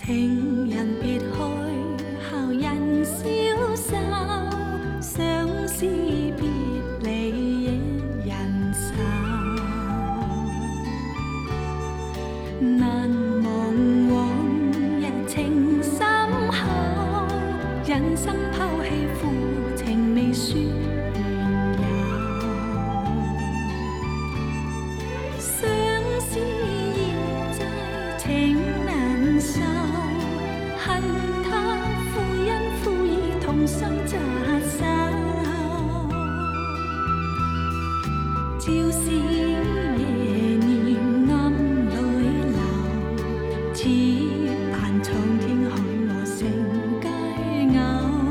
情人別去，後人消瘦，相思別離亦人愁。難忘往日情深厚，人生拋棄負情未說緣由。相思意在情難受，恨他負因負義同心扎手。朝思夜念暗裏流，似盼蒼天許我成佳偶。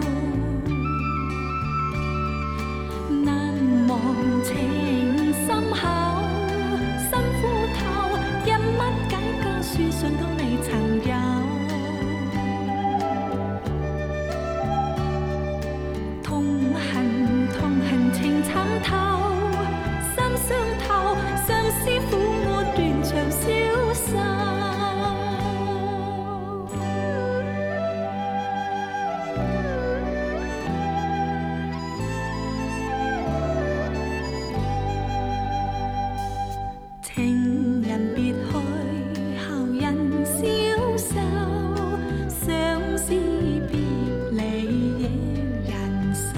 難忘情深厚，辛苦透，因乜解救書信都未曾有。痛恨情參透，心傷透，相思苦我斷腸消瘦。情人別去，後人消瘦，相思別離亦人愁。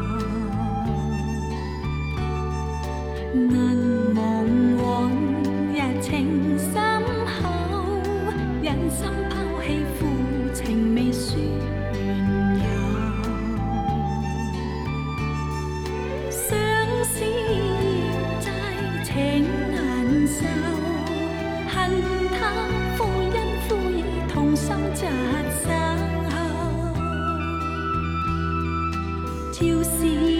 難忘往日情深厚，人心拋棄負情未說緣由。相思意在情難受，恨他負因負義同心扎手。朝思